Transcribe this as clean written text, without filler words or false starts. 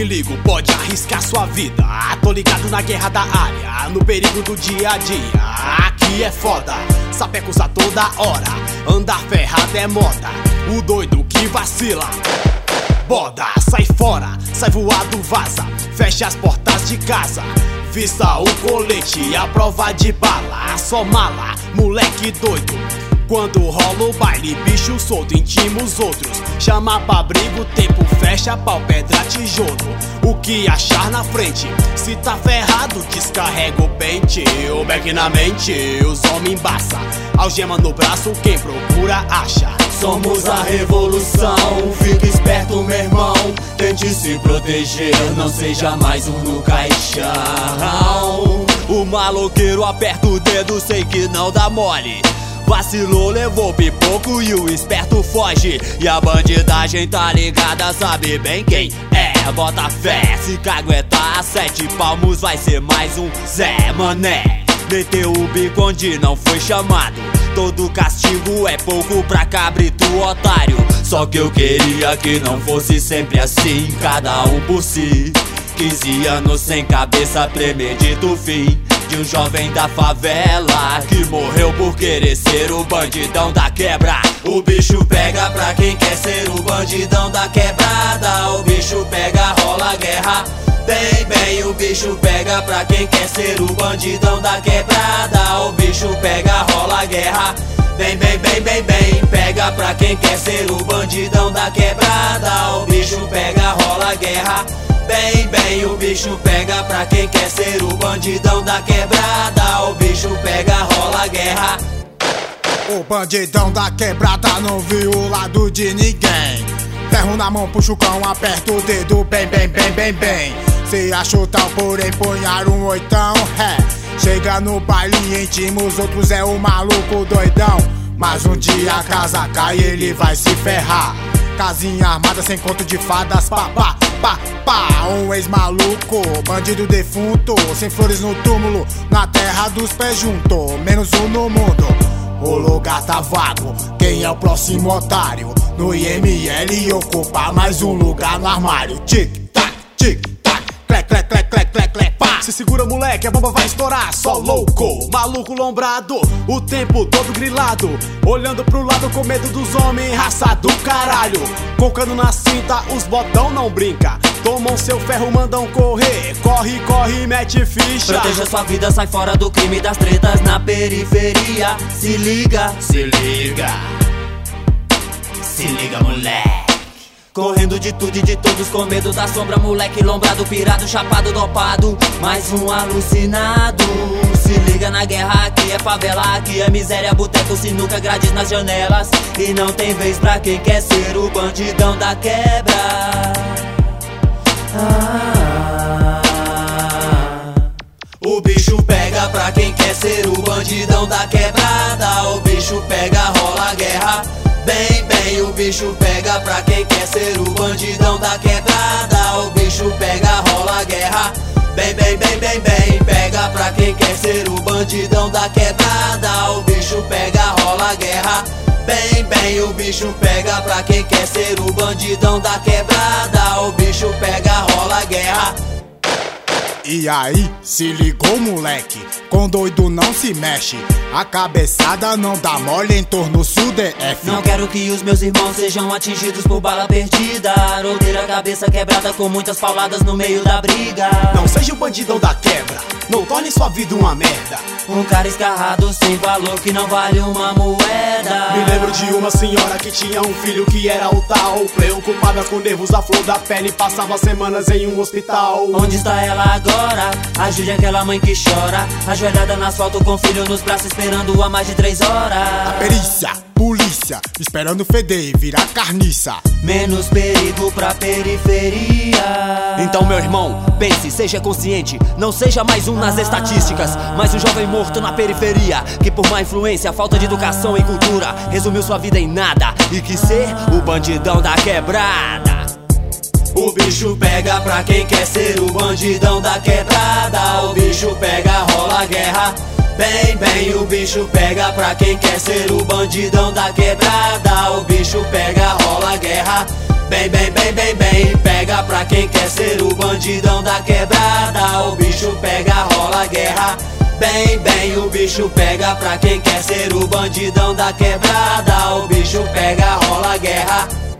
perigo, pode arriscar sua vida. Tô ligado na guerra da área, no perigo do dia a dia. Aqui é foda, sapecos a toda hora. Andar ferrado é moda, o doido que vacila boda, sai fora, sai voado, vaza. Fecha as portas de casa, vista o colete, a prova de bala. Só mala, moleque doido. Quando rola o baile, bicho solto, intima os outros. Chama pra briga, o tempo fecha, pau, pedra, tijolo. O que achar na frente, se tá ferrado, descarrega o pente. O beck na mente, os homens embaça. Algema no braço, quem procura acha. Somos a revolução, fica esperto, meu irmão. Tente se proteger, não seja mais um no caixão. O maloqueiro aperta o dedo, sei que não dá mole. Vacilou, levou pipoco e o esperto foge. E a bandidagem tá ligada, sabe bem quem é. Bota fé, se caguetar 7 palmos vai ser mais um Zé Mané. Meteu o bico onde não foi chamado. Todo castigo é pouco pra cabrito otário. Só que eu queria que não fosse sempre assim, cada um por si. 15 anos sem cabeça, premedito fim de um jovem da favela que morreu por querer ser o bandidão da quebra. O bicho pega pra quem quer ser o bandidão da quebrada. O bicho pega, rola guerra. Bem, bem, o bicho pega pra quem quer ser o bandidão da quebrada. O bicho pega, rola guerra. Bem, bem, bem, bem, bem, pega pra quem quer ser o bandidão da quebrada. O bicho pega, rola guerra. Bem, bem, o bicho pega pra quem quer ser o bandidão da quebrada. O bicho pega, rola guerra. O bandidão da quebrada não viu o lado de ninguém. Ferro na mão, puxa o cão, aperta o dedo, bem, bem, bem, bem, bem. Se achou tal, porém ponhar um oitão, chega no baile, intima os outros, é o maluco doidão. Mas um dia a casa cai, ele vai se ferrar. Casinha armada sem conto de fadas, pá, pá, pá, pá. Um ex-maluco, bandido defunto, sem flores no túmulo, na terra dos pés junto, menos um no mundo. O lugar tá vago, quem é o próximo otário? No IML ocupa mais um lugar no armário. Tic-tac, tic-tac, clec, clec, clec, clec, clec, clec, pá. Se segura, moleque, a bomba vai estourar. Só louco, maluco lombrado, o tempo todo grilado, olhando pro lado com medo dos homens, raça do caralho. Com cano na cinta, os botão não brinca. Tomam seu ferro, mandam correr. Corre, corre, mete ficha. Proteja sua vida, sai fora do crime, das tretas na periferia. Se liga, se liga. Se liga, moleque. Correndo de tudo e de todos, com medo da sombra, moleque lombrado, pirado, chapado, dopado, mais um alucinado. Se liga na guerra, aqui é favela, aqui é miséria, boteco, sinuca, grades nas janelas. E não tem vez pra quem quer ser o bandidão da quebra. O bicho pega pra quem quer ser o bandidão da quebrada. O bicho pega, rola guerra. Bem, bem, o bicho pega pra quem quer ser o bandidão da quebrada. O bicho pega, rola guerra. Bem, bem, bem, bem, bem, pega pra quem quer ser o bandidão da quebrada. O bicho pega, rola guerra. Bem, bem, o bicho pega pra quem quer ser o bandidão da quebrada. O bicho pega, rola guerra. E aí, se ligou, moleque? Com doido não se mexe. A cabeçada não dá mole em torno sul DF. Não quero que os meus irmãos sejam atingidos por bala perdida. Ou ter a cabeça quebrada com muitas pauladas no meio da briga. Não seja o bandidão da quebra, não torne sua vida uma merda. Um cara escarrado sem valor que não vale uma moeda. Me lembro de uma senhora que tinha um filho que era o tal, preocupada com nervos à flor da pele, passava semanas em um hospital. Onde está ela agora? Ajude aquela mãe que chora, ajoelhada no asfalto com o filho nos braços, esperando há mais de 3 horas. A perícia, polícia, esperando feder e virar carniça. Menos perigo pra periferia. Então, meu irmão, pense, seja consciente. Não seja mais um nas estatísticas, mas um jovem morto na periferia, que por má influência, falta de educação e cultura, resumiu sua vida em nada, e quis ser o bandidão da quebrada. O bicho pega pra quem quer ser o bandidão da quebrada. O bicho pega, rola guerra. Bem, bem, o bicho pega pra quem quer ser o bandidão da quebrada. O bicho pega, rola guerra. Bem, bem, bem, bem, bem. Pega pra quem quer ser o bandidão da quebrada. O bicho pega, rola guerra. Bem, bem, o bicho pega pra quem quer ser o bandidão da quebrada. O bicho pega, rola guerra.